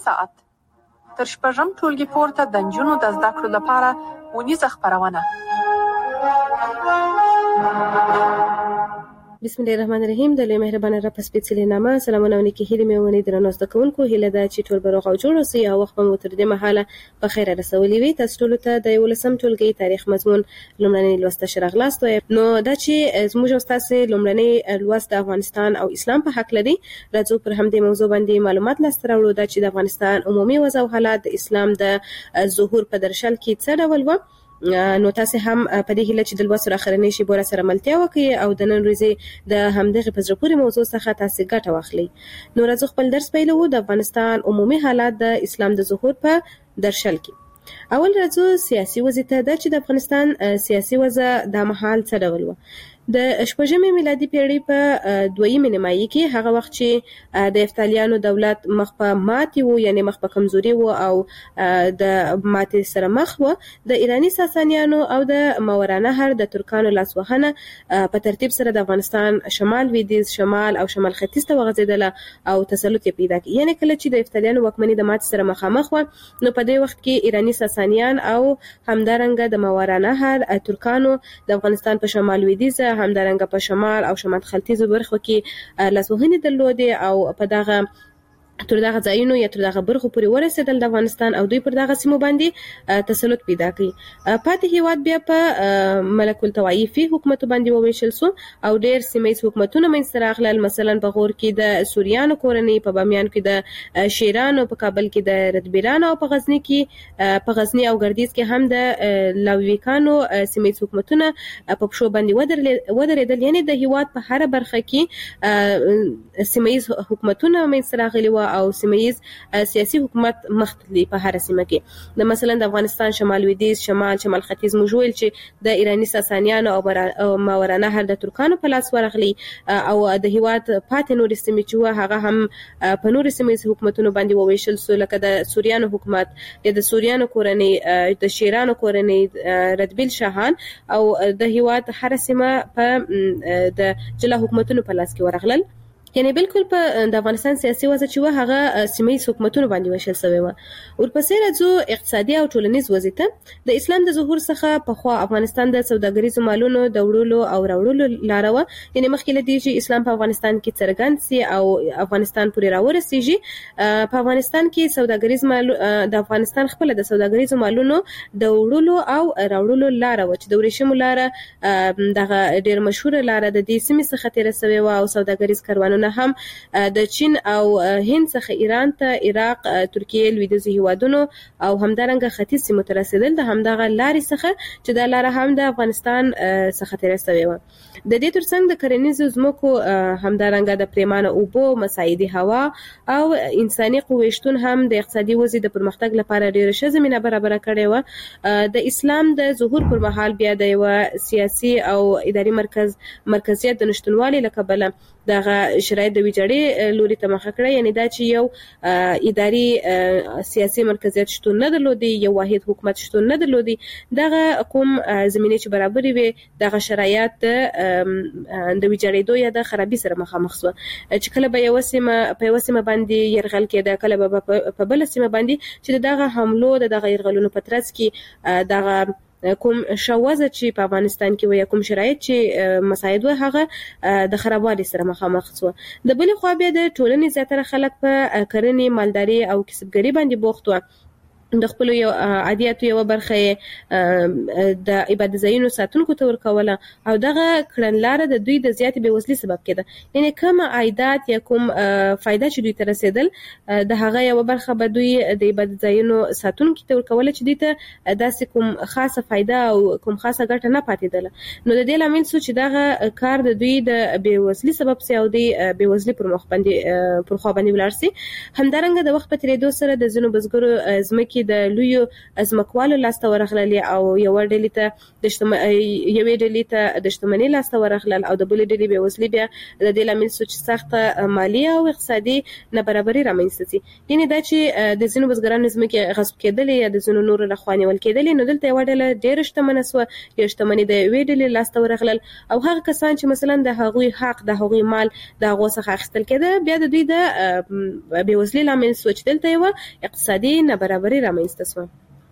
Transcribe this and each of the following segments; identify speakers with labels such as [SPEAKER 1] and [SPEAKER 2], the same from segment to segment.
[SPEAKER 1] ساعت تر 6 ټولګي پورته د نجونو د زده کړو لپاره ونیزه خپرونه.
[SPEAKER 2] بسم الله الرحمن الرحیم. د لوی مهربانه رب په سپېڅلي نامه سلامونه او نیکې هیلې مې ونې درنو زده کوونکو هیله ده چې ټول به روغ او جوړ اوسئ او وخت مو تر دې مهاله په خیره رسولي وي. تاسو ټولو ته د 11 ټولګي تاریخ مضمون لومړنی لوست ته راغلاست. نو دا چې زموږ او تاسو لومړنی لوست د افغانستان او اسلام په حق لري، راځو پر همدې موضوع باندې معلومات لاسته راوړو. دا چې د افغانستان عمومي وضع او حالات د اسلام د ظهور په درشل کې څه ډول و. نو تاسو هم په دې هیله چې د لوست اخرنی شی بوره سره ملتیا وکړي او د نن ورځې د همدغه په زړه پورې موضوع څخه تاسو ګټه واخلئ. نو راځو خپل درس پیلوو. د افغانستان عمومي حالات د اسلام د ظهور په درشل کې. اول راځو سیاسي وضع ته. د چې د افغانستان سیاسي وضع د مهال څه ډول و. د شپږمې میلادي پیړۍ په دویمه نیمایي کې هغه وخت چې د افتالیانو دولت مخ په ماتې و، یعنی مخ په کمزوري و او د ماتې سره مخ و، د ایرانی ساسانیانو او د ماوراءالنهر د ترکانو لاسوهنه په ترتیب سره د افغانستان شمال لویدیځ، شمال او شمال ختیځ ته وغځېدله او تسلط یې پیدا کړ. یعنی کله چې د افتالیانو واکمني د ماتې سره مخامخ و، نو په دې وخت کې ایرانی ساسانیان او همدارنګه د ماوراءالنهر ترکانو د افغانستان په شمال لویدیځ، همدارنګه په شمال او شمال ختیځو برخو کې لاسوهنې درلودې او په دغه تر دغه ځایونو یا تر دغه برخو پورې ورسېدل د افغانستان او دوی پر دغه سیمو باندې تسلط پیدا کړي. پاتې هیواد بیا په ملک الطوایفي حکومت باندې وویشل سو او ډېر سیمه‌ییز حکومتونه منځته راغلل. مثلا په غور کې د سوریانو کورنۍ، په بامیان کې د شیرانو، په کابل کې د ردبیرانو او په غزنی او ګردیز کې هم د لاویکانو سیمه‌ییز حکومتونه په پښو باندې ودرېدل. یعنی د هیواد په هر برخه کې سیمه‌ییز حکومتونه منځته راغلي و او سیمه‌ییز سیاسي حکومت مختلف په هر سیمه کې. د مثلا د افغانستان شمال لویدیځ، شمال ختیځ موجول چې د ایرانی ساسانیانو او ماوراءالنهر د ترکانو په لاس ورغلي او د هیواد پاتې نور سیمې چې هغه هم په نور سیمه‌ییز حکومتونو باندې وویشل سو، لکه د سوریانو حکومت، د سوریانو کورنۍ، د شیرانو کورنۍ، ردبیل شاهان او د هیواد هر سیمه په د جلا حکومتونو په لاس کې ورغلل. یعنی بالکل په د افغانستان سیاسي وضع چې هغه سیمه‌ییز حکومتونو باندې وشل شوی و. ورپسې راځو اقتصادي او ټولنیز وضع ته. د اسلام د ظهور څخه پخوا افغانستان د سوداګریزو مالونو د وړلو او راوړلو لاره و. یعنی مخکې له دې چې اسلام په افغانستان کې څرګند سي او افغانستان پورې راورسیږي، په افغانستان کې سوداګریز د افغانستان خپل د سوداګریزو مالونو د وړلو او راوړلو لاره و چې د ورېښمو لاره دغه ډېر مشهوره لاره د دې سیمې څخه تېره شوې و او سوداګریز کاروانونه هم د چین او هند څخه ایران ته، عراق، ترکیه، لویدیځو هیوادونو او همدارنګه ختیځ سیمو ته رسیدل. د همدغه لارې څخه چې دا لاره هم د افغانستان څخه تېره شوې و. د دې ترڅنګ د کرنیزو ځمکو، همدارنګه د پریمانه اوبو، مساعدي هوا او انساني قوې شتون هم د اقتصادي وضع د پرمختګ لپاره ډېره ښه زمینه برابره کړې وه. د اسلام د ظهور پر مهال بیا د یو سیاسي او اداري مرکزیت د نشټونوالي له کبله دغه شرایط د ویجاړۍ لوري ته مخه کړه. یعنی دا چې یو اداري سیاسي مرکزیت شتون نه درلودي، یو واحد حکومت شتون نه درلودي. دغه کوم زمینه چې برابرې وي دغه شرایط د ویجاړېدو یا د خرابي سره مخامخ شو، چې کله به یو سیمه په یو سیمه باندې يرغل کېده، کله به په بل سیمه باندې چې دغه حملو دغه يرغلونو په ترڅ کې دغه کوم شوازه چې په افغانستان کې و یا کوم شرایط چې مساعد و هغه د خرابوالي سره مخامخ شو. د بلې خوا بیا د ټولنې زیاتره خلک په کرنې، مالداري او کسبګري باندې بوخت و. د خپل یو عادیاتو یو برخه د عبادت ځایونو ساتونکو ته ورکوله او دغه کړنلاره د دوی د زیاتې بېوزلۍ سبب کېده. یعنی کوم عایدات یا کوم فایده چې دوی ته رسېدل د هغه یو برخه به دوی د عبادت ځایونو ساتونکو ته ورکوله چې دوی ته داسې کوم خاصه فایده او کوم خاصه ګټه نه پاتېدله. نو د دې لامل شو چې دغه کار د دوی د بېوزلۍ سبب سي او د بېوزلۍ پر خوا باندې ولاړ سي. همدارنګه د وخت په تېرېدو سره د ځینو بزګرو ځمکې کې د لویو ځمکوالو لاسته ورغلل او یوې ډلې ته د شتمنۍ لاسته ورغلل او د بلې ډلې بېوزلي بیا د دې لامل شو چې سخته مالي او اقتصادي نابرابري رامنځته شي. یعنې دا چې د ځینو بزګرانو ځمکې غصب کېدلې یا د ځینو نورو لخوا نیول کېدلې، نو دلته یوه ډله ډېره شتمنه شوه، یا شتمني د یوې ډلې لاسته ورغلل او هغه کسان چې مثلا د هغوی حق، د هغوی مال د هغو څخه اخیستل کېده، بیا د دوی د بېوزلۍ لامل شو چې دلته یوه اقتصادي نابرابري رامنځته شوه.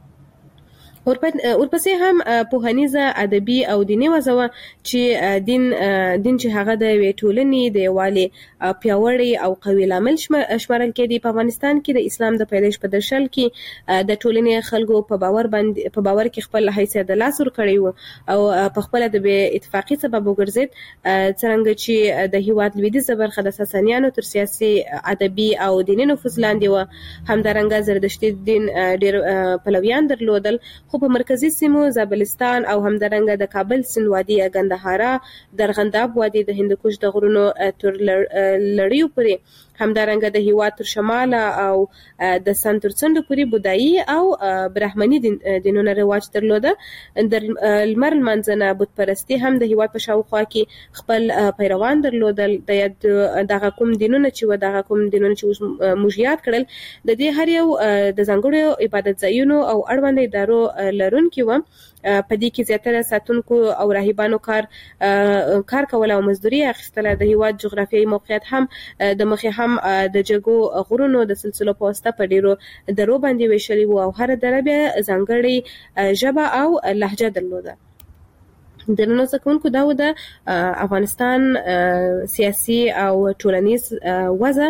[SPEAKER 2] ورپسې هم پوهنیزه، ادبي او دیني وضع وه چې دین چې هغه د یوې ټولنې د یووالي پیاوړی او قوي لامل شمارل کېدی. په افغانستان کې د اسلام د پیدایش په درشل کې د ټولنې خلکو په باور کې خپل حیثیت د لاس ور کړی و او په خپله د بې اتفاقي سبب وګرځېد، څرنګه چې د هېواد لویدیځه برخه د ساسانیانو تر سیاسي، ادبي او دیني نفوذ لاندې وه. همدارنګه زردشتي دین ډېر پلویان درلودل، خو په مرکزي سیمو زابلستان او همدارنګه د کابل سیند وادي، ګندهارا، درغنداب وادي، د هندوکش د غرونو تر لړیو پورې، همدارنګه د هېواد تر شماله او د سند تر څنډو پورې بودایي او برهمني دینونه رواج درلوده. د لمر لمانځنه، بت پرستي هم د هېواد په شاوخوا کې خپل پیروان درلودل. دغه کوم دینونه چې اوس موږ یاد کړل، د دې هر یو د ځانګړو عبادت ځایونو او اړوند ادارو لرونکي وو. په دې کې زیاتره ساتونکو او راهبانو کار کول او مزدوري اخیستله. د هېواد جغرافیایي موقعیت هم د مخې هم د جګو غرونو د سلسلو په واسطه په ډیرو درو باندې ویشلي وو او هره دره بیا ځانګړې ژبه او لهجه درلوده. د نن زده کوونکو دا و د افغانستان سیاسي او ټولنیز وضع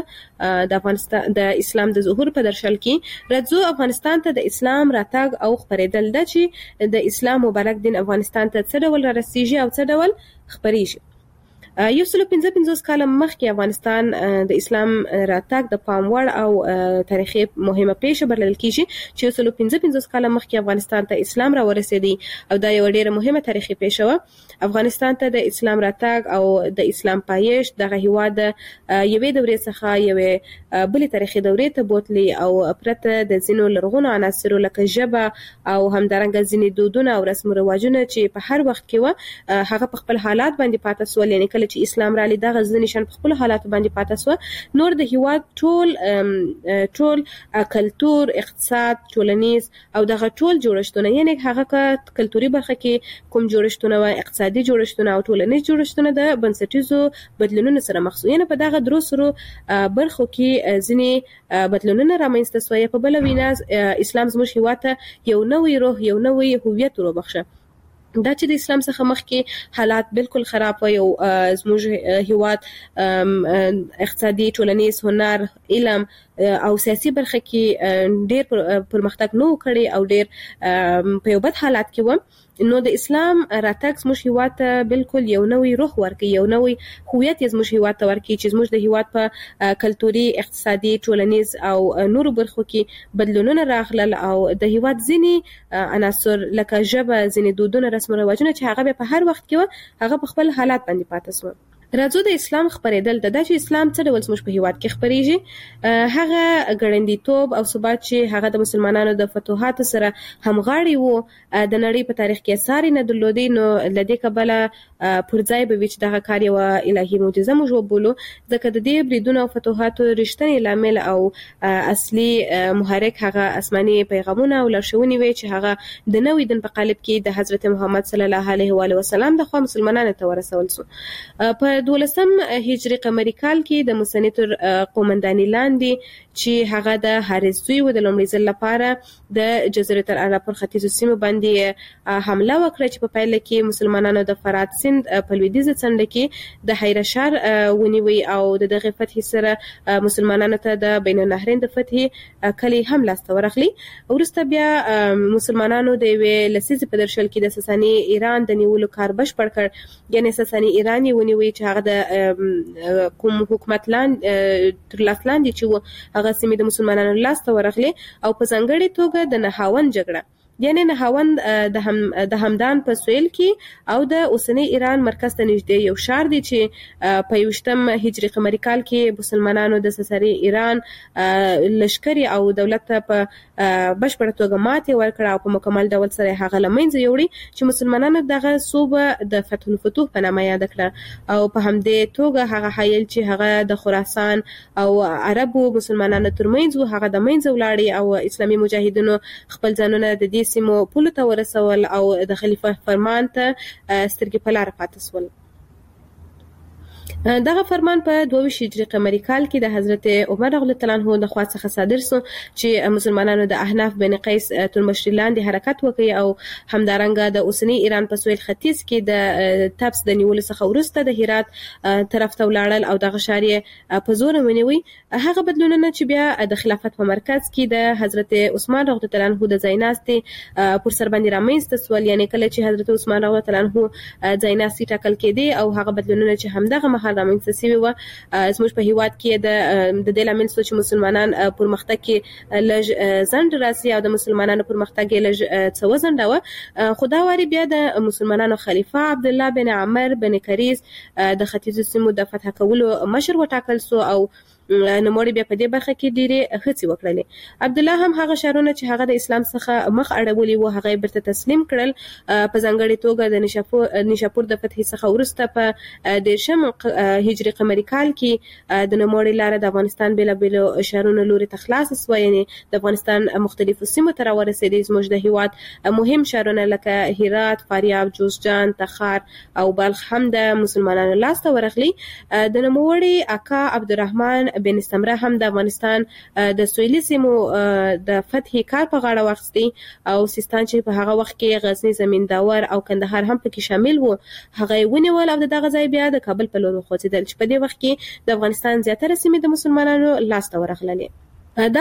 [SPEAKER 2] د اسلام د ظهور په درشل کې. راځو افغانستان ته د اسلام راتګ او خپرېدل، دا چې د اسلام مبارک دین افغانستان ته څه ډول رارسیږي او څه ډول خپریږي. 155 کاله مخکې افغانستان د اسلام راتګ د پام وړ او تاریخي مهمه پیښه بلل کېږي چې 155 کاله مخکې افغانستان ته اسلام را ورسېدی او دا یو ډېره مهمه تاریخي پیښه وه. افغانستان ته د اسلام راتګ او د اسلام پایښت دغه هېواد یوې دورې څخه یوې بلې تاریخي دورې ته بوتلی او پرته د ځینو لرغونو عناصرو لکه ژبه او همدارنګه ځینې دودونه او رسم و رواجونه چې په هر وخت کې وه، هغه په خپل حالات باندې پاتې سول. یعنې کله چې اسلام رالی دغه ځینې شیان په خپلو حالاتو باندې پاتې سوه. نور د هېواد ټول کلتور، اقتصاد، ټولنیز او دغه ټول جوړښتونه، یعنې هغه که کلتوري برخه کې کوم جوړښتونه وه، اقتصادي جوړښتونه او ټولنیز جوړښتونه د بنسټیزو بدلونونو سره مخ شو. یعنې په دغه درو سرو برخو کې ځینې بدلونونه رامنځته سوه. په بله وینا اسلام زموږ هېواد ته یو نوی روح، یو نوی هویت وروبخښه. دا چې د اسلام څخه مخکې حالات بالکل خراب و، یو زموږ هېواد اقتصادي، ټولنیز، هنر، علم او سیاسي برخه کې ډېر پرمختګ نه و کړی او ډېر په یو بد حالات کې و. نو د اسلام راتګ زموږ هېواد ته بالکل یو نوی روح ورکوي، یو نوی هویت یې زموږ هېواد ته ورکوي چې زموږ د هېواد په کلتوري، اقتصادي، ټولنیز او نورو برخو کې بدلونونه راغلل او د هېواد ځینې عناصر لکه ژبه، ځینې دودونه، رسم و رواجونه چې هغه په هر وخت کې وه، هغه په خپل حالات باندې پاتې سوه. راځو د اسلام خپرېدل ته. دا چې اسلام څه ډول زموږ په هېواد کې خپرېږي، هغه ګړندیتوب او ثبات چې هغه د مسلمانانو د فتوحاتو سره همغاړی و، د نړۍ په تاریخ کې اثار یې نه درلودی. نو له دې کبله پر ځای به وي چې دغه کار یوه الهي معجزه موږ وبولو، ځکه د دې بریدونو او فتوحاتو رښتینی لامل او اصلي محرک هغه آسماني پیغامونه او لارښوونې وې چې هغه د نوي دین په قالب کې د حضرت محمد صلی الله علیه و وسلم د خوا مسلمانانو ته ورسول شو. په 12 هجري قمري کال کې د موسني تر قومنداني لاندې چې هغه د حارث زوی و، د لومړي ځل لپاره د جزیرة العرب پر ختیځو سیمو باندې حمله وکړه چې په پایله کې مسلمانانو د فرات سیند په لویدیځه څنډه کې د حیره ښار ونیوی او د دغې فتحې سره مسلمانانو ته د بین النهرین د فتحې کلي هم لاسته ورغلی. وروسته بیا مسلمانانو د یوې لسیزې په درشل کې د ساساني ایران د نیولو کار بشپړ کړ. یعنې ساساني ایران یې ونیوی چې هغه د کوم حکومت تر لاس لاندې چې و، هغه سیمې د مسلمانانو لاسته ورغلې او په ځانګړې توګه د نهاون جګړه یعنی نهاوند د همدان په سویل کې او د اوسنی ایران مرکز ته نږدې یو ښار دی چې په 21 هجری قمری کال کې مسلمانانو د سسري ایران لشکري او دولت ته په بشپړه توګه ماتې ورکړه او په مکمل ډول سره هغه لمنځه یوړي چې مسلمانانو دغه صوبه د فتح الفتوح په نامه یاد کړه او په همدې توګه هغه حایل چې هغه د خراسان او عربو مسلمانانو ترمنځ هغه د منځ ولاړی او اسلامي مجاهدینو خپل ځانونه د دې سیمو پولو ته ورسول او د خلیفہ فرمان ته سترګې په لار پاتې سول. دغه فرمان په 22 هجری قمری کال کې د حضرت عمر رضی الله عنه د خوا څخه صادر شو چې مسلمانانو د احناف بن قیس تر مشرۍ لاندې حرکت وکړي او همدارنګه د اوسنی ایران په سویل ختیځ کې د تبس د نیولو څخه وروسته د هرات طرف ته ولاړل او دغه ښار یې په زور ونیوي. هغه بدلونونه چې بیا د خلافت په مرکز کې د حضرت عثمان رضی الله عنه د ځایناستي پر سر باندې رامنځته سول، یعنی کله چې حضرت عثمان رضی الله عنه ځایناستي ټاکل کېدی او هغه بدلونونه چې همدغه مهال رامنځته شوي وو زموږ په هیواد کې د دې لامل شو چې مسلمانان پرمختګ کې لږ ځنډ راسي او د مسلمانانو پرمختګ کې لږ څه وځنډاوه. خو دا واري بیا د مسلمانانو خلیفہ عبد الله بن عمر بن کریز د ختیځو سیمو د فتح کولو مشر وټاکل سو او نوموړي بیا په دې برخه کې ډېرې هڅې وکړلې. عبد الله هم هغه ښارونه چې هغه د اسلام څخه مخ اړولي وو هغه بیرته تسلیم کړل. په ځانګړې توګه د نشاپور د فتح څخه وروسته په 13 هجری قمری کال کې د نوموړي لاره د افغانستان بېلابېلو ښارونو لوري ته خلاصه سوه، یعنی د افغانستان مختلفو سیمو ته راورسېدې. زموږ د هیواد مهم ښارونه لکه هرات، فاریاب، جوزجان، تخار او بلخ هم د مسلمانانو لاسته ورغلي. د نوموړي اکا عبدالرحمن بن استمره هم د افغانستان د سویلي سیمو د فتح کار په غاړه واخیستی او سیستان چې په هغه وخت کې غزنی، زمینداور او کندهار هم پکې شامل وو هغه یې ونیول او دغه ځای بیا د کابل په لور وخوځېدل چې په دې وخت کې د افغانستان زیاتره سیمې د مسلمانانو لاسته ورغللې. دا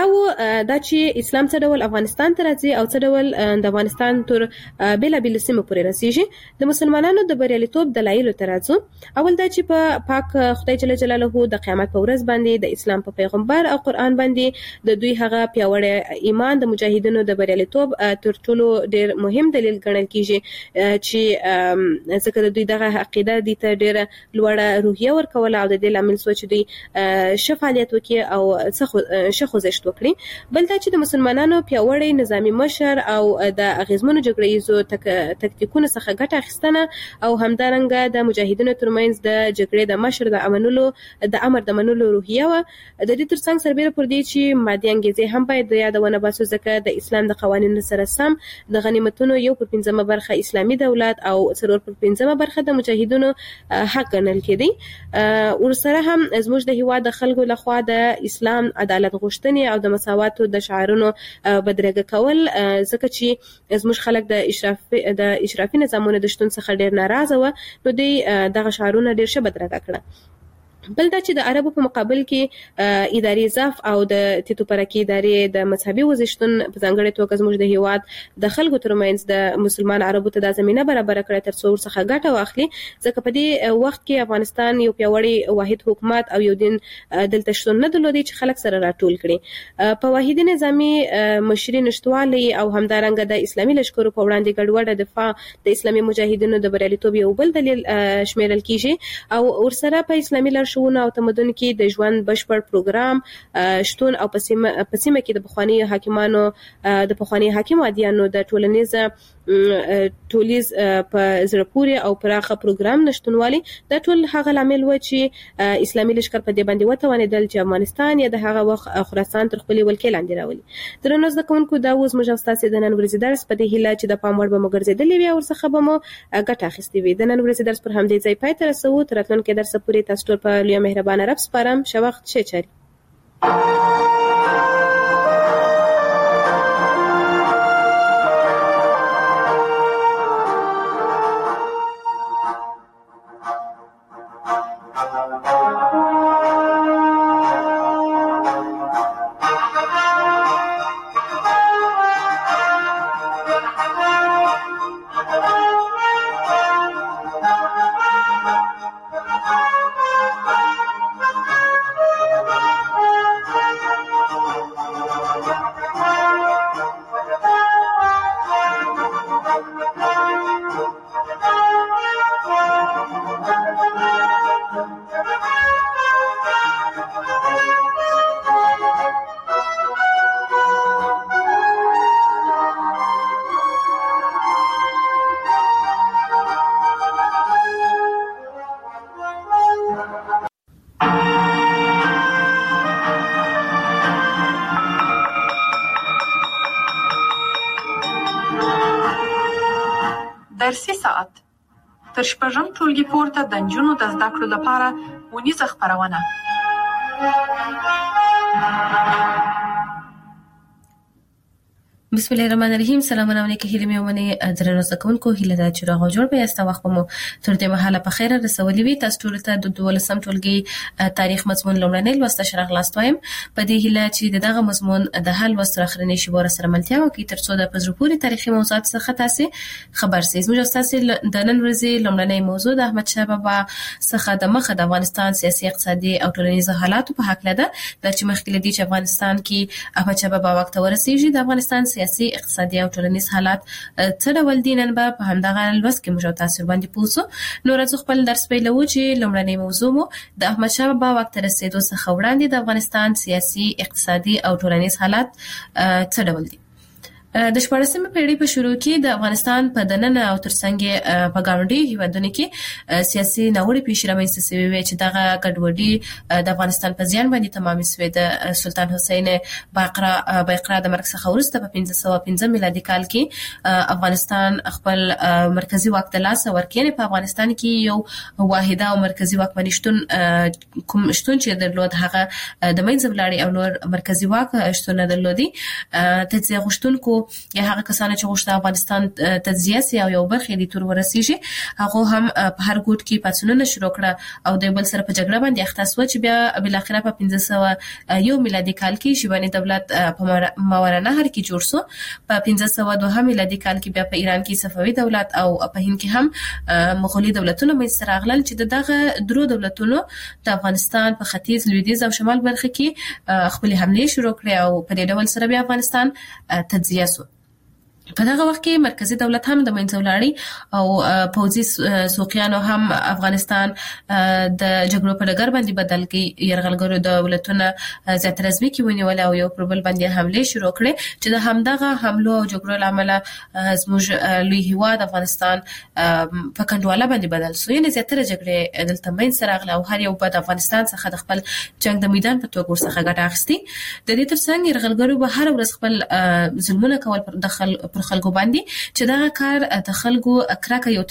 [SPEAKER 2] چې اسلام څه ډول افغانستان ته راځي او څه ډول د افغانستان تر بېلابېلو سیمو پورې رسیږي. د مسلمانانو د بریالیتوب دلایلو ته راځو. اول دا چې په پاک خدای جل جلاله د قیامت په ورځ باندې د اسلام په پیغمبر او قرآن باندې د دوی هغه پیاوړی ایمان د مجاهدینو د بریالیتوب تر ټولو ډېر مهم دلیل ګڼل کیږي چې ځکه د دوی دغه عقیده دي ته ډېره لوړه روحیه ورکوله او د دې لامل شوه چې دوی ښه فعالیت وکړي او ښه خوځښت وکړي. بل دا چې د مسلمانانو پیاوړی نظامي مشر او د اغیزمنو جګړه ییزو تکتیکونو څخه ګټه اخیستنه او همدارنګه د مجاهدینو ترمنځ د جګړې د مشر د امر د منلو روحیه وه. د دې ترڅنګ سربیره پر دې چې مادي انګیزې هم باید د یادونه باسو ځکه د اسلام د قوانینو سره سم د غنیمتونو 1/5 برخه اسلامي دولت او 4/5 برخه د مجاهدینو حق ګڼل کېدی. ورسره هم زموږ د هیواد د خلکو لخوا د اسلام عدالت غوښتنې او د مساواتو د شعارونو بدرګه کول ځکه چې زموږ خلک د اشرافي نظامونو د شتون څخه ډېر ناراضه وه نو دوی دغه شعارونه ډېر ښه بدرګه کړه. بل دا چې د عربو په مقابل کې اداري ضعف او د تیتو پرکي ادارې د مذهبي وزشتون په ځانګړې توګه زموږ د هیواد د خلکو ترمنځ د مسلمان عربو ته دا زمینه برابره کړه تر څو ورڅخه ګټه واخلي ځکه په دې وخت کې افغانستان یو پیاوړی واحد حکومت او یو دین دلته شتون نه درلودی چې خلک سره راټول کړي. په واحدي نظامي مشري نشټوالي او همدارنګه د اسلامي لشکرو په وړاندې ګډوډه دفاع د اسلامي مجاهدینو د بریالیتوب یو بل دلیل شمیرل کیږي او ورسره په اسلامي لارښوونو او تمدن کې د ژوند بشپړ پروګرام شتون او په سیمه کې د پخواني حاکمانو د پخواني حاکم عادیانو د ټولنیز په زړه پورې او پراخه پروګرام نشټونوالي دا ټول هغه لامل و چې اسلامي لشکر په دې باندې وتوانېدل چې افغانستان یا د هغه وخت خراسان تر خپلې ولکې لاندې راولي. درنو زده کوونکو دا اوس موږ ستاسو د نن ورځې درس په دې هیله چې د پام وړ به مو ګرځېدلې وي او ورڅخه به مو ګټه اخیستې وي. د نن ورځې درس پر همدې ځای پای ته رسوو. تر راتلونکي درس پورې تاسو ټول په لویه مهربانه رب سپارم. ښه وخت، ښه چارې.
[SPEAKER 1] تر شپږم ټولګي پورته د نجونو د زده کړو لپاره ونیزه خپرونه.
[SPEAKER 2] بسم الله الرحمن الرحیم. سلامونه علیکم. هیله مې ومنه درنو زکونکو هیله دا چې راغو جوړ به یاسته وخت مو تر دې مهاله په خیره رسولې وي. تاسو ټول ته د 12م ټولګي تاریخ مضمون لومړنۍ لوسته شرح لاستوایم. په دې هیله چې دغه مضمون د حل وسره اخرنی شی ور سره ملتیا وکړي تر څو د پزروپوري تاریخي موضوعات څخه تاسو خبر سئ. موږ تاسو د نن ورځې لومړنۍ موضوع د احمد شاه بابا څخه د مخه د افغانستان سیاسي اقتصادي او ټولنیز حالات په حق لده د چې مخکې لدی چې افغانستان کې احمد شاه بابا وخت ورسیږي د افغانستان سیاسي اقتصادي او ټولنیز حالات څه ډول دي نن به په همدغه لوست کې موږ تاسو باندې پوښتنه نو راځو خپل درس پیلو چې لومړنۍ موضوع مو د احمد شاه بابا وخت رسیدو څخه وړاندې د افغانستان سیاسي اقتصادي او ټولنیز حالات څه ډول دي. د 14مې پیړۍ په شروع کې د افغانستان په دننه او ترڅنګ په ګاونډي هیوادونو کې سیاسي ناوړه پیښې رامنځته شوې وې چې دغه ګډوډي د افغانستان په ځان باندې تمام شوې. د سلطان حسین باقرا د مرګ څخه وروسته په 1515 میلادي کال کې افغانستان خپل مرکزی واک ته لاس ورکړي. په افغانستان کې یو واحده او مرکزی واکمني شتون چې درلود هغه د منځ ولاړی او نور مرکزی واک شتون نه درلودي. تجزیه غوښتونکو یا هغه کسان چې غوښتل افغانستان تجزیه سي او یو برخه دي تور ورسیږي هغه هم په هر ګوټ کې پاتونونه شروع کړه او د بل سره په جګړه باندې اخته شو چې بیا بل اخره په 1501 میلادي کال کې شیبانی دولت په ماوراءالنهر کې جوړ شو. په 1502 میلادي کال کې بیا په ایران کې صفوي دولت او په هند کې هم مغولي دولتونه منځته راغلل چې دغه درو دولتونو د افغانستان په ختیځ لویدیځ او شمال برخه کې خپل حمله شروع کړې او په دې ډول سره بیا افغانستان تجزیه شو. په دغه وخت کې مرکزی دولت هم د منځ ولاړی او پوځي سوقیانو هم افغانستان د جګړو په ډګر باندې بدل کړي. یرغلګرو دولتونه زیات رسمي کې ونیول او یو پر بل باندې حمله شروع کړې چې د همدغه حملو او جګړو لامل زموږ لوی هیواد افغانستان په کنډواله باندې بدل شو. یعنی زیاتره جګړې دلته منځ راغله او هر یو په افغانستان څخه د خپل جنگ د میدان په توګه ورڅخه ګټه اخیستي. د دې ترڅنګ یرغلګرو به هر ورځ خپل ظلمونه کول پر خلکو باندې چې دا کار د خلکو اکراکه یو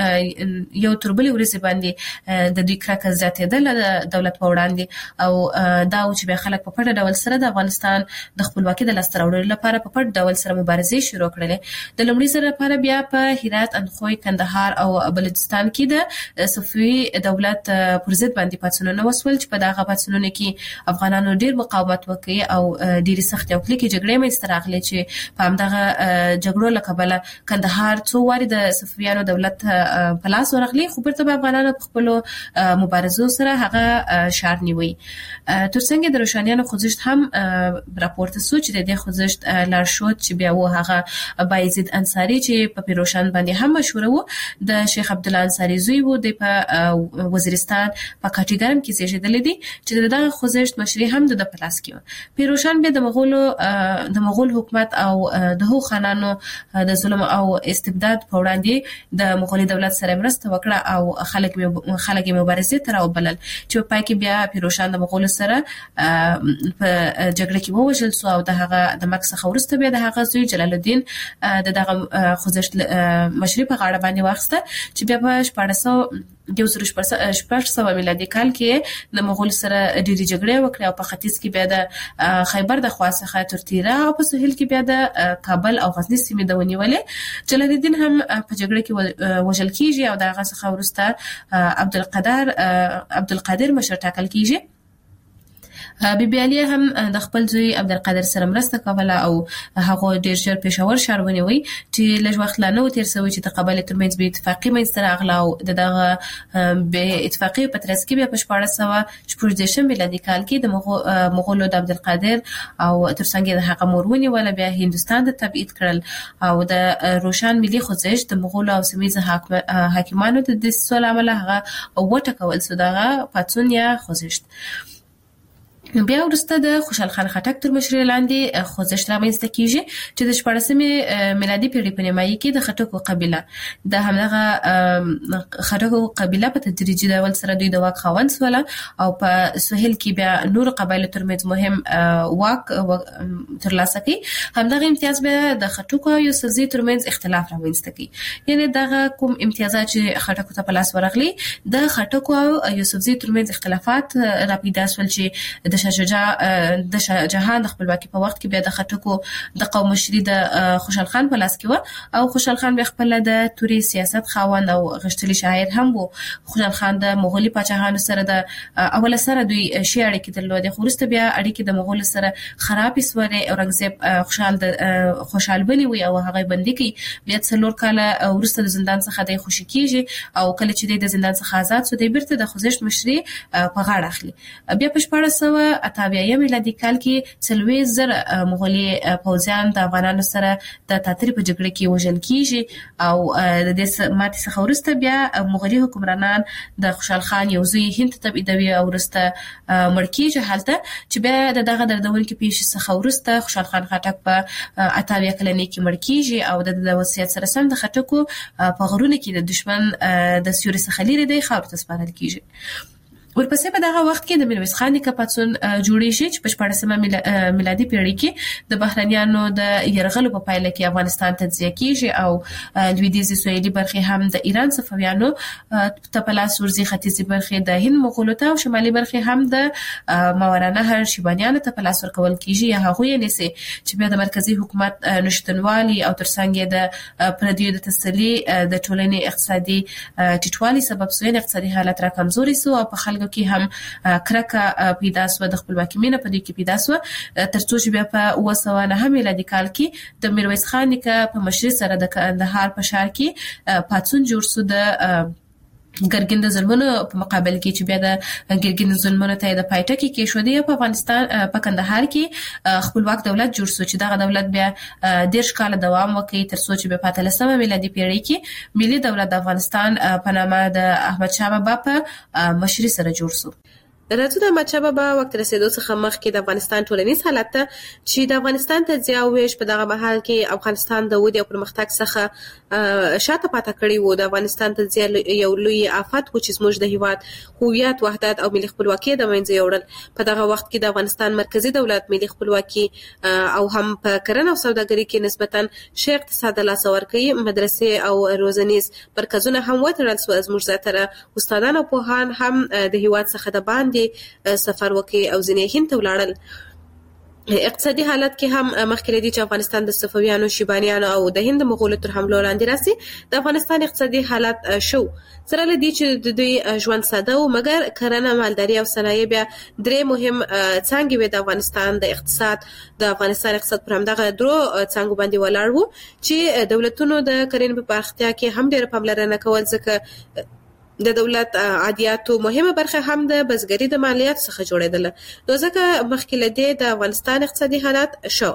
[SPEAKER 2] تربلي ورسې باندې د دوی کراکه زیاتېدل د دولت په وړاندې او دا چې به خلک په پټه ډول سره د افغانستان د خپلواکۍ د لاسته راوړلو لپاره په پټ ډول سره مبارزې شروع کړلې. د لومړي ځل لپاره بیا په هرات، اندخوی، کندهار او بلوچستان کې د صفوي دولت پر ضد باندې پاڅونونه وسول چې په دغه پاڅونونو کې افغانانو ډیر مقاومت وکړ او ډیر سخت او کلکې جګړې منځته راغلې چې په همدغه جګړو له کبله کندهار څو واري د صفویانو دولت په لاس ورغلی خو بیرته افغانانو په خپل مبارزو سره هغه شار نیوي. ترڅنګ د روشانیانو خوځښت هم راپورته شو چې د دې خوځښت لارښود چې بیا و هغه بایزید انصاری چې په پیروشان باندې هم مشهور وو د شیخ عبد الله انصاری زوی وو د په وزیرستان په کاټیګرم کې زیږیدل دي چې دغه خوځښت مشري هم د پلاس کې. پیروشان به د مغول حکومت او د هو خانانو د ظلم او استبداد په وړاندې د مغولي دولت سره مرسته وکړه او خلک مبارزې ته راوبلل چې په پای کې بیا پیروشان د مغولو سره په جګړه کې ووژل شو او د هغه د مرګ څخه وروسته بیا د هغه زوی جلال الدین دغه خوځښت مشري په غاړه باندې واخیسته چې بیا په 1400 میلادي کال کې د مغول سره ډېری جګړې وکړې او په ختیځ کې بیا د خیبر د خوا څخه تر تیرا او په سهیل کې بیا د کابل او غزنی سیمې د ونیولې. جلال الدین هم په جګړه کې وژل کیږي او دغه څخه وروسته عبدالقادر مشر ټاکل کیږي. بیبي علي هم د خپل زوی عبدالقادر سره مرسته کوله او هغه ډیر ژر پېښور ښار ونیوي چې لږ وخت لا نه تیر شوی چې د قبایلو ترمنځ به اتفاقي منځته راغله او دغه به اتفاقي په ترڅ کې بیا په 1400 میلادي کال کې د مغولو د عبدالقادر او ترڅنګ د هغه مور ونیول بیا هندستان ته تبعید کړل او د روشان ملي خوځښت د مغولو او سیمه حاکمانو د دسیسو له امله هغه وټکول شو دغه پاڅون یا خوځښت. بیا وروسته د خوشحال خان خټک تر مشرۍ لاندې خوځښت رامنځته کیږي چې د 14مې میلادي پیړۍ په نیمایي کې د خټکو قبیله د همدغه خټکو قبیله په تدریجي ډول سره دوی د واک خاوند شول او په سهیل کې بیا نور قبایلو ترمنځ مهم واک ترلاسه کړي. همدغه امتیاز بیا د خټکو او یوسفزي ترمنځ اختلاف رامنځته کړي. یعنی دغه کوم امتیازات چې خټکو ته په لاس ورغلي د خټکو او یوسفزي ترمنځ اختلافات را پیدا شول چې د شاه جهان د خپلواکۍ په وخت کې بیا د خټکو د قوم مشري د خوشحال خان په لاس کې و او خوشحال خان بیا خپل د توري سیاست خاوند او غښتلي شاعر هم وو. خوشحال خان د مغولي پاچاهانو سره د اول سره دوی شي اړیکې درلودې، خو وروسته بیا اړیکې د مغول سره خرابې سوې. اورنګزیب خوشحال بني وي او هغه بندي کوي. بیا 4 کاله وروسته د زندان څخه د خوشي کیږي او کله چې د زندان څخه آزاد شو د بیرته د خوځښت مشري په غاړه اخلي. بیا په 1488 میلادي کال کې 40,000 مغولي پوځیان د افغانانو سره د تاتري په جګړه کې وژل کیږي او د دې ماتې څخه وروسته بیا مغولي حکمرانان د خوشحال خان یو زوی هند ته تبعیدوي او وروسته مړ کیږي. هلته چې بیا دغه دردونکې پیښې څخه وروسته خوشحال خان خټک په 88 کلنۍ کې مړ کیږي او د وصیت سره سم د خټکو په غرونو کې د دشمن د سیوري څخه لري د خاور ته سپارل کیږي. ورپسې په دغه وخت کې د میرویس خان نیکه پاڅون جوړیږي چې په 14مه میلادي پیړۍ کې د بهرنیانو د یرغلو په پایله کې افغانستان تجزیه کیږي او لویدیځي سویلي برخې هم د ایران صفویانو ته په لاس ورځي، ختیځي برخې د هند مغولو ته او شمالي برخې هم د ماوراء نهر شیبانیانو ته په لاس ورکول کیږي یا هغوی نیسي چې بیا د مرکزی حکومت نشتنوالي او ترڅنګ د پردیو د تسلي د ټولنې اقتصادي ټیټوالي سبب سوی اقتصادي حالت را کمزوري سو او په خلکو کې هم کرکه پیدا سو، د خپلواکۍ مینه په دې کې پیدا سو، ترڅو چې بیا په 1909 میلادي کال کې د میرویس خان نیکه په مشرۍ سره د کندهار په ښار کې پاڅون جوړ سو د ګرګین د ظلمونو په مقابل کې چې بیا د ګرګین ظلمونو ته د پایټکی کې شو دی په افغانستان په کندهار کې خپلواک دولت جوړ شو چې دغه دولت بیا 10 کال دوام وکړي ترڅو چې په 15مه میلادي پیړۍ کې ملي دولت د افغانستان په نامه د احمد شاه بابا په مشرۍ سره جوړ شو. راځو د احمد شاه بابا وخت رسیدو څخه مخکې د افغانستان ټولنیز حالت ته چې د افغانستان تجزیه او ویش په دغه مهال کې افغانستان د ودې او پرمختګ څخه شاته پاتې کړی وو. د افغانستان تجزیه یو لوی آفت و چې زموږ د هیواد هویت، وحدت او ملي خپلواکي د منځه یوړل. په دغه وخت کې د افغانستان مرکزی دولت ملي خپلواکي او هم په کرنه او سوداګرۍ کې نسبتاً ښه اقتصاد لاس ورکړي. مدرسې او روزنیز مرکزونه هم وتړل شو. زموږ زیاتره استادان او پوهان هم د هیواد څخه د باندې سفر وکړي او ځینې هند ته ولاړل. اقتصادي حالت کې هم مخکې لري چې افغانستان د صفویانو، شیبانیانو او د هند مغولو تر حملو لاندې راسي. د افغانستان اقتصادي حالت شو سره لدی چې د دوی ژوند ساده و، مګر کرنه، مالداري او صنایع بیا درې مهم څانګې وې د افغانستان د اقتصاد. د افغانستان اقتصاد پر همدغه درو څانګو باندې ولاړ وو چې دولتونو د کرنې په پراختیا کې هم ډېره پاملرنه کول، ځکه د دولت عادیاتو مهمه برخه هم د بزګرۍ د مالیاتو څخه جوړېدله. نو ځکه مخکې له دې د افغانستان اقتصادي حالت شو.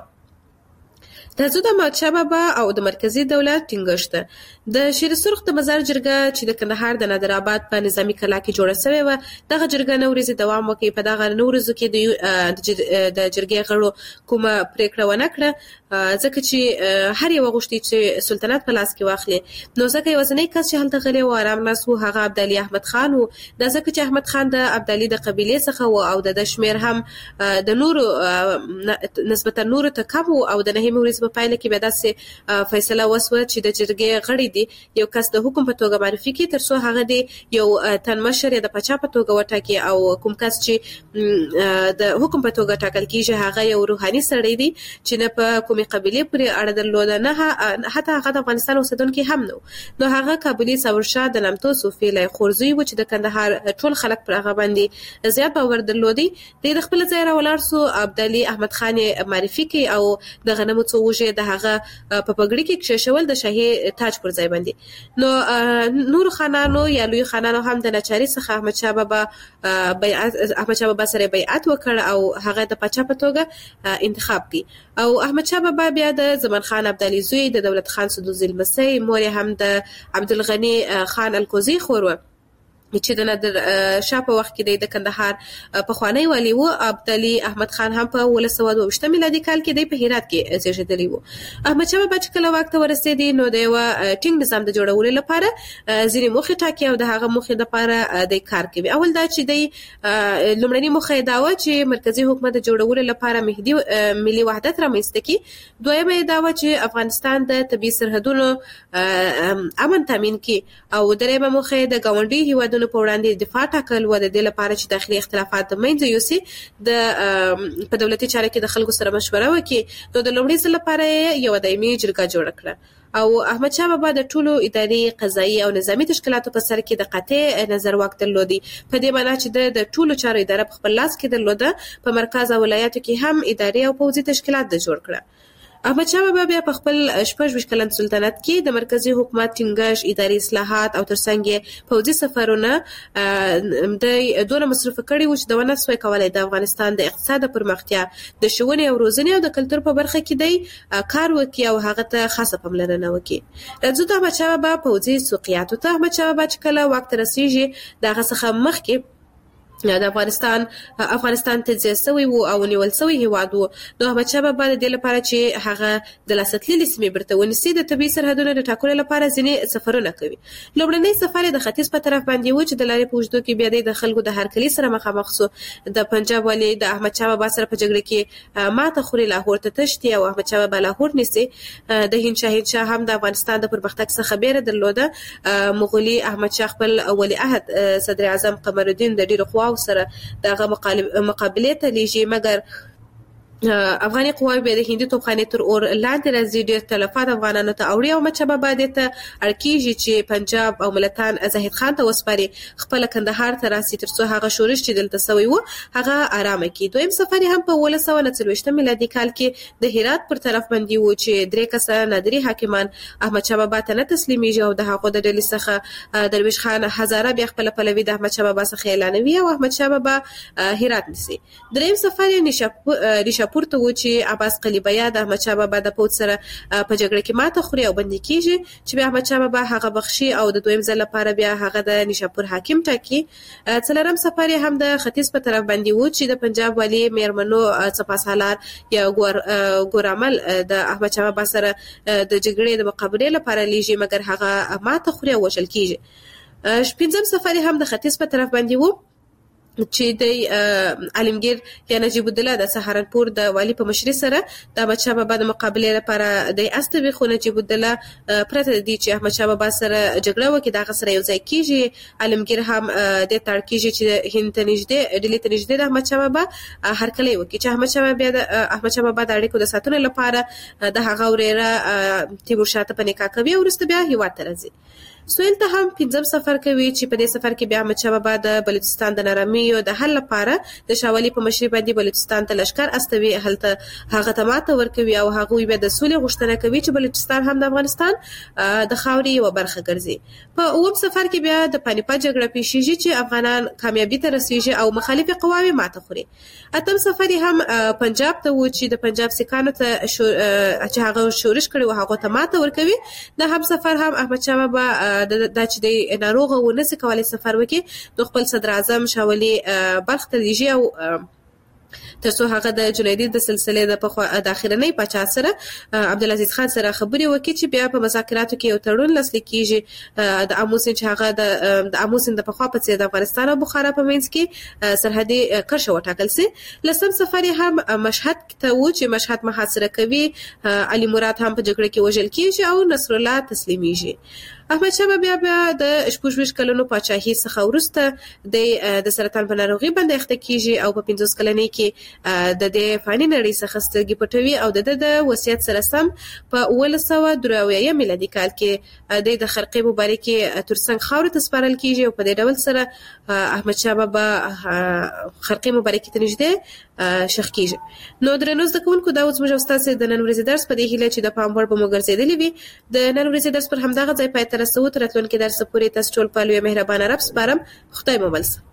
[SPEAKER 2] راځو د احمد شاه بابا او د مرکزی دولت ټینګښت. د شیر سرخ د مزار جرګه چې د کندهار د نادر آباد په نظامی کلا کې جوړه شوې و، دغه جرګه نو ورځې دوام وکړي. په دغه نو ورځو کې د جرګې غړو کومه پریکړه ونه کړه، ځکه چې هر یو غوښتي چې سلطنت په لاس کې واخلي. نو ځکه یوازینی کس چې هلته غلی و آرام ناست و هغه عبدالي احمد خان و. دا ځکه چې احمد خان د عبدالي د قبیلې څخه و او د شمیر هم د نورو نسبتا نورو ته کم و او د نهمې ورځې په پایله کې بیا داسې فیصله وسوه چې د جرګې غړي دي یو کس د حکم په توګه معرفي کړي ترڅو هغه د یو تن مشر یا د پاچا په توګه وټاکي او کوم کس چې د حکم په توګه ټاکل کیږي هغه یو روحاني سړی دی چې نه په کومې قبیلې پورې اړه درلوده، نه حتی هغه د افغانستان اوسیدونکی هم نو هغه کابلي ثورشاه د نامتو صوفي لی خورزوی و چې د کندهار ټول خلک پر هغه باندې زیات باور درلودي. د خپل ځای را ولاړ سو، عبدالي احمد خان معرفي کړي او د غنمو څو وږي د هغه په پګړۍ کې کښېښول د شاهي تاج پر ځای باندې. نو نور خانانو یا لوی خانانو هم د ناچارۍ څخه احمد شاه بابا سره بیعت وکړ او هغه د پاچا په توګه انتخاب کړي. او احمد شاه بابا بیا د زمان خان عبدالي زوی، د دولت خان سدوزي لمسی، مور هم د عبدالغني خان الکوزي خور و. چې د نادر شاه په وخت کې د کندهار پخوانی والی و. عبدالي احمد خان هم په 1922 میلادي کال کې د هرات کې زیږیدلی و. احمد شاه بابا چې کله واک ته ورسېدی نو د یو ټینګ نظام د جوړولو لپاره ځینې موخې ټاکي او د هغه موخې لپاره د کار کوي. اول دا چې د لومړنۍ موخه دا و چې مرکزی حکومت د جوړولو لپاره ملي وحدت رامنځته کړي. دویمه دا و چې افغانستان د طبي سرحدونو امن تامین کړي او دریمه موخه د ګاونډي هیوادونو په وړاندې دفاع ټاکل و د دې لپاره چې داخلي اختلافات د منځه یوسي د په دولتي چارو کې د خلکو سره مشوره وکړي. نو د لومړي ځل لپاره یو دایمي جرګه جوړه کړه او احمد شاه بابا د ټولو اداري قضایي او نظامی تشکیلاتو په سر کې د قاطع نظر واک درلودي. په دې معنی چې د ټولو چارو اداره په خپل لاس کې درلوده. په مرکز او ولایاتو کې هم اداري او پوځي تشکیلات د جوړ کړه. احمد شاه بابا بیا په خپل 26 کلن سلطنت کې د مرکزی حکومت ټینګښت، اداري اصلاحات او ترڅنګ پوځي سفرونه د دونه مصرف کړي و چې د ونه سوی کولای د افغانستان د اقتصاد پرمختیا، د ښوونې او روزنې او د کلتور په برخه کې د کار وکړي او هغه ته خاصه پاملرنه وکړي. راځو د احمد شاه بابا پوځي سوقیاتو ته. احمد شاه بابا چې کله واک ته رسیږي د هغه څخه مخکې د افغانستان تجزیه شوی و او نیول شوی هیواد و. نو احمد شاه بابا د دې لپاره چې هغه د لاسته سیمې برته ونیسي د طبي سرحدونو د ټاکلو لپاره ځینې سفرونه کوي. لومړنی سفر د ختیځ په طرف باندې و چې د لارې په اوږدو کې بیا د خلکو د هرکلي سره مخامخ شو. د پنجاب والی د احمد شاه بابا سره په جګړه کې ماته خوري، لاهور ته تښتي او احمد شاه بابا لاهور نیسي. د هند شاه هم د افغانستان د پرمختګ څخه بیره درلوده. مغولي احمد شاه خپل ولی عهد صدر اعظم قمر الدین د ډیرو قواو سره دغه مقابله ته لیږي، مګر افغاني قواوې به د هندي توپخانې تر اور لاندې راځي. ډېر تلفات افغانانو ته اوړي او احمد شاه بابا دې ته اړ کېږي چې پنجاب او ملتان زاهد خان ته وسپاري، خپل کندهار ته راسي تر څو هغه شورش چې دلته سوی و هغه آرامه کړي. دویم سفر هم په 1940 میلادي کال کې د هرات پر طرف باندې و چې درې کسه نادري حاکمان احمد شاه بابا ته نه تسلیمیږي او د هغو د ډلې څخه درویش خان هزاره بیا خپل پلوي د احمد شاه بابا څخه اعلانوي او احمد شاه بابا هرات نیسي. دریم سفر یې پورته و چې عباس قلیبیا د احمد شاه بابا د پوځ سره په جګړه کې ماته خوري او بندي کیږي چې بیا احمد شاه بابا هغه بخشي او د دویم ځل لپاره بیا هغه د نشاپور حاکم ټاکي. څلورم سفر هم د ختیځ په طرف باندې و چې د پنجاب والی میرمنو سپاسالار یا ګورامل د احمد شاه بابا سره د جګړې د مقابلې لپاره لیږي، مګر هغه ماته خوري او وژل کیږي. پنځم سفر هم د ختیځ په طرف باندې و چې د عالمگیر یا نجیب الدوله د سهارنپور د والی په مشرۍ سره د احمد شاه بابا د مقابلې لپاره د استوي، خو نجیب الدوله پرته دی چې احمد شاه بابا سره جګړه وکړي دغه سره یو ځای کیږي. عالمگیر هم د تړ کیږي چې هند ته نږدې ډیلی ته نږدې د احمد شاه بابا هرکلی وکړي چې احمد شاه بابا د اړیکو د ساتنې لپاره د هغه وريره تیمور شاه ته په نکاح کوي او وروسته بیا هیواد ته راځي. سویل ته هم پنځم سفر کوي چې په دې سفر کې بیا احمد شاه بابا د بلوچستان د نارامیو د حل لپاره د شاولی په مشرۍ باندې بلوچستان ته لشکر استوي، هلته هغه ته ماته ورکوي او هغه بیا د سولې غوښتنه کوي چې بلوچستان هم د افغانستان د خاورې یوه برخه ګرځي. په اووم سفر کې بیا د پانیپت جګړه پیښیږي چې افغانان کامیابي ته رسیږي او مخالفې قواوې ماته خوري. اتم سفر هم پنجاب ته و چې د پنجاب سیکانو ته چې هغه شورش کړي و هغه ته ماته ورکوي. د هم سفر هم احمد شاه بابا دا چې د ناروغه و نسي کولای سفر وکړي نو خپل صدر اعظم شاولی بلخ ته لیږي او تر څو هغه د جنیدي د سلسلې د اخرنۍ پاچا سره عبدالعزیز خان سره خبرې وکړي چې بیا په مذاکراتو کې یو تړون لاسلیک کیږي د اموسین چې هغه د اموسین د پخوا په څیر د افغانستان او بخارا په منځ کې سرحدي کرښه وټاکل سي. لسم سفر هم مشهد ته و چې مشهد محاصره کوي، علي مراد هم په جګړه کې وژل کیږي او نصر الله تسلیمیږي. احمد شاه بابا د 26 کلونو پاچاهي څخه وروسته د سرطان په ناروغي باندې اخته کیږي او په 50 کلنۍ کې د دې فاني نړۍ څخه سترګې پټوي او د وصیت سره سم په 1983 میلادي کال کې د خرقې مبارکې ترڅنګ خاورې ته سپارل کیږي او په دې ډول سره احمد شاه بابا خرقې مبارکې ته نږدې شخ کیږي. نو درنو زده کوونکو دا اوس موږ تاسو د نن ورځې درس په دې هیله چې د پام وړ به مو ګرځېدلی وي. د نن ورځې درس پر همدغه ځای پای ته رسوو. تر راتلونکي درس پورې تاسو ټول په لوی مهربانه رب سپارم. خدای مو بل شه.